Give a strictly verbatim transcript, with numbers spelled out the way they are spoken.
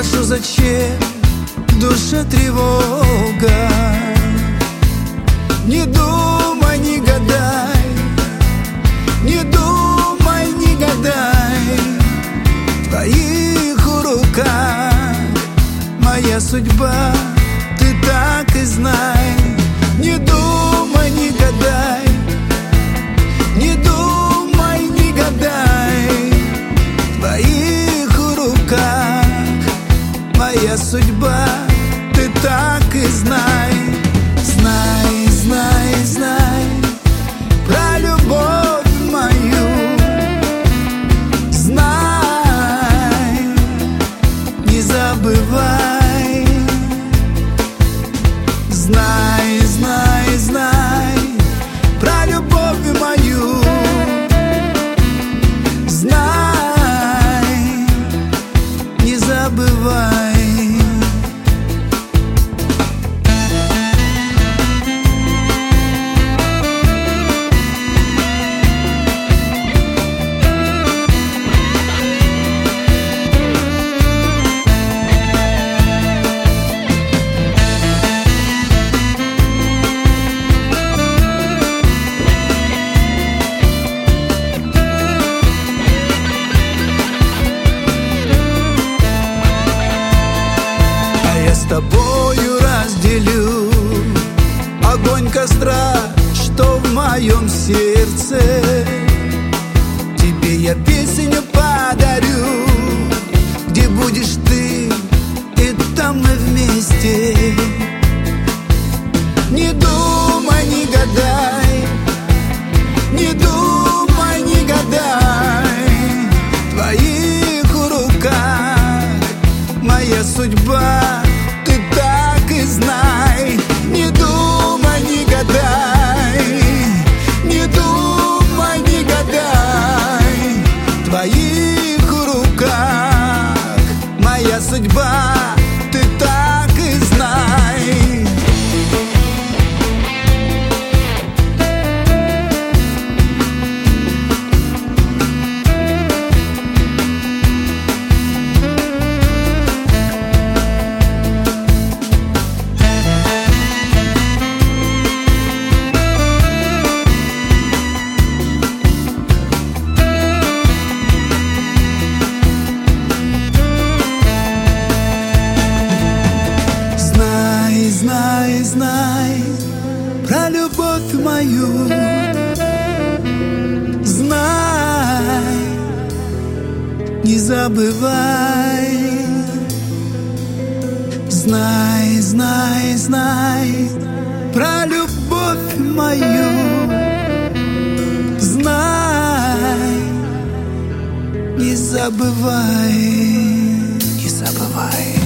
Спрошу, зачем в душе тревога? Не думай, не гадай, не думай, не гадай. В твоих руках моя судьба, ты так и знай. Не думай, не гадай, не думай, не гадай. В твоих руках моя судьба, ты так и знай. Знай, знай, знай про любовь мою. Знай, не забывай. Знай, знай, знай про любовь мою. Знай, не забывай. С тобою разделю огонь костра, что в моем сердце. Тебе я песню подарю, где будешь ты, и там мы вместе. Не думай, не гадай, не думай, не гадай. В твоих руках моя судьба, знай. Не думай, не гадай, не думай, не гадай. В твоих руках моя судьба, ты так и знай. Знай, знай про любовь мою. Знай, не забывай. Знай, знай, знай про любовь мою. Знай, не забывай, не забывай.